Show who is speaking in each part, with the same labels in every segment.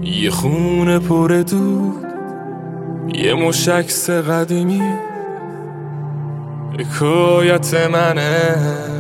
Speaker 1: یه خونه پر دود، یه مشکس قدیمی، حکایت منه.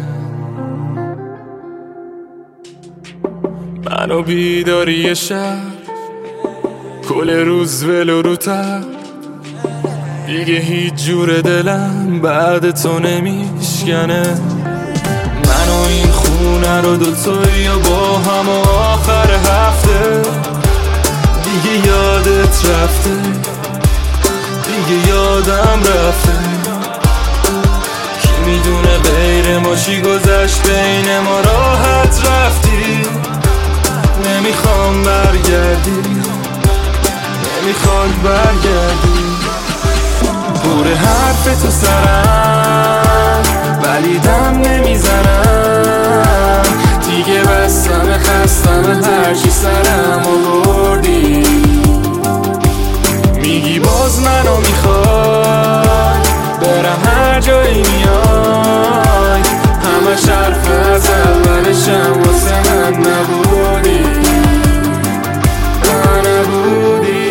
Speaker 1: منو بیداری شب، کل روز ولو رو تب، دیگه هیچ جور دلم بعد تو نمیشکنه. منو این خونه رو دوتایی با هم و آخر هفته دیگه یادت رفته، دیگه یادم رفته. کی میدونه غیر ما چی گذشت بین ما، راحت رفتی. نمیخوام برگردی، نمیخواد برگردی. پر حرف تو سرم ولی دم نمیزنم دیگه، بستم خستم هرچی سرم آوردی. میگی باز منو میخوای، برم هر جایی میای، همه حرف از اولشم واسه من نبودی، نبودی.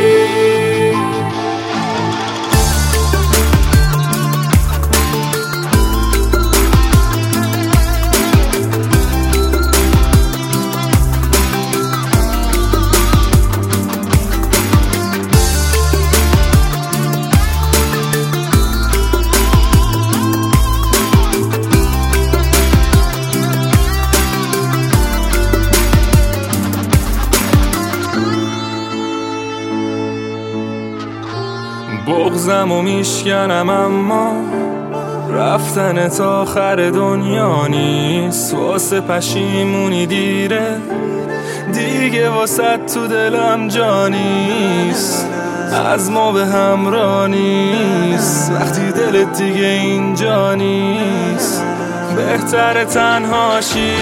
Speaker 1: بغضم و میشکنم اما رفتن تا آخر دنیا نیست. واسه پشیمونی دیره دیگه، واسه تو دلم جا نیست. از ما به همراه نیست وقتی دلت دیگه اینجا نیست. بهتر تنهاشی.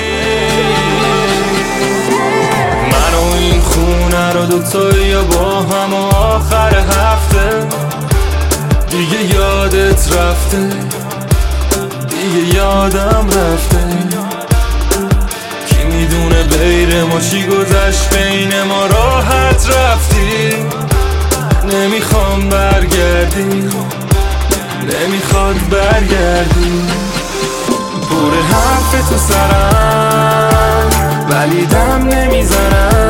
Speaker 1: منو این خونه رو دوتایی با هم و آخر هفته دیگه یادت رفته، دیگه یادم رفته. کی میدونه غیر ما چی گذشت بین ما، راحت رفتی. نمیخوام برگردی، نمیخواد برگردی. پر حرف تو سرم ولی دم نمیزنم